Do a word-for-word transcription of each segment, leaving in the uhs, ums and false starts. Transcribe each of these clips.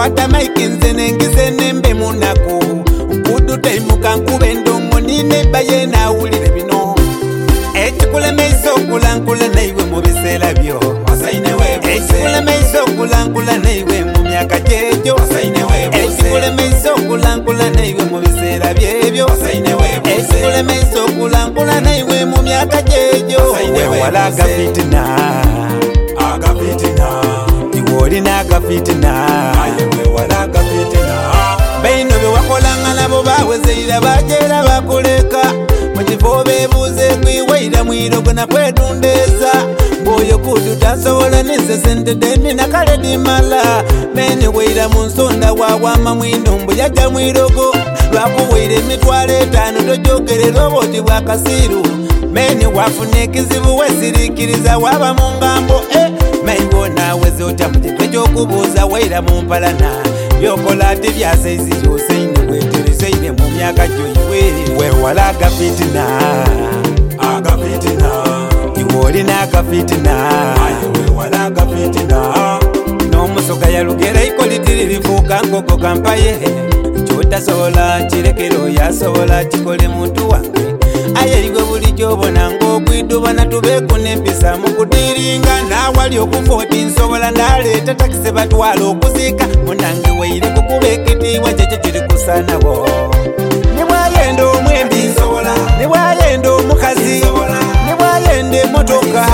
kwata maiki nze nengize nembe munaku nkudu taimuka nkube ndongo nine baye nawulire bino ekikulemesa okulankula naiwe mu biseera byo ekikulemesa okulankula naiwe mu myaka gyegyo ekikulemesa okulankula naiwe mu biseera byebyo ekikulemesa okulankula naiwe mu myaka gyegyo wewala agafitina agafitina iwe olina agafitina wewala agafitina baino bewakolanga nabo bawezeira bajeera bakuleka mukifo bebuuze kwiwaira mwirogo nakwetundeza mboyo kudu tasobola neze sente deni nakale dimala mene weira munsonda wawama mwinumbu yaja mwirogo lwakuweire emitwalo etaano tojogerera oboti bwa kasiru mene wafuna ekizibu wesirikiriza waba mu ngambo eh. maiwo naweze otya mukifo ekyokubuuza waira mu mpalana byokola ati byasaizi yoseine wetereseine mu myaka gyoiwe wewala agafitina agafitina iwe olina agafitina wewala agafitina n'omusoga yalugera ikolitiririfuuka nkoko kampaye kyotasobola kirekero yasobola kikole muntu wange ayeriwe buli gyobona ng'okwidubana tubeeku n'empisa mu kudiringa naawali okufooti nsobola ndaleeta takisi batwala okuziika munange weire kukuba ekitiibwa kyekyo kiri kusanawo ne bwayenda omwembi ne bwayenda omukazi ne bwayenda emotoka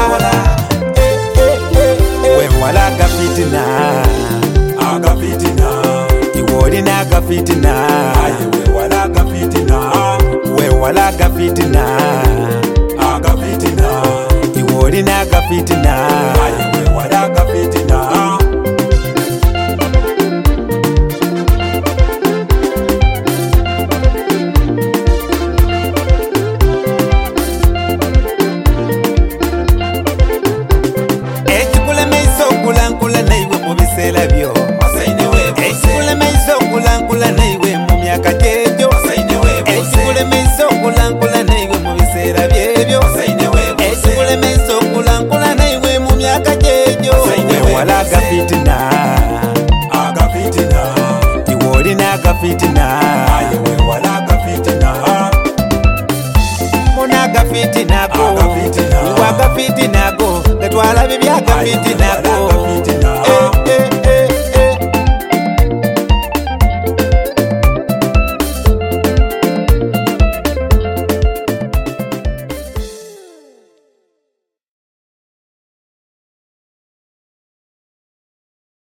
wewala agafitina agafitina iwe olina agafitina wewala agafitina wewala agafitina agafitina iwe olina agafitina wewala agafitina ekikulemesa okulankula naiwe mu biseera byo ekikulemesa okulankula naiwe mu myaka gyegyo ekikulemesa okulankula naiwe mu biseera byebyo ekikulemesa okulankula naiwe mu myaka gyegyo wewala agafitina agafitina iwe olina agafitina wewala agafitina muna agafitinako iwe agafitinako gatwala bibi agafitinako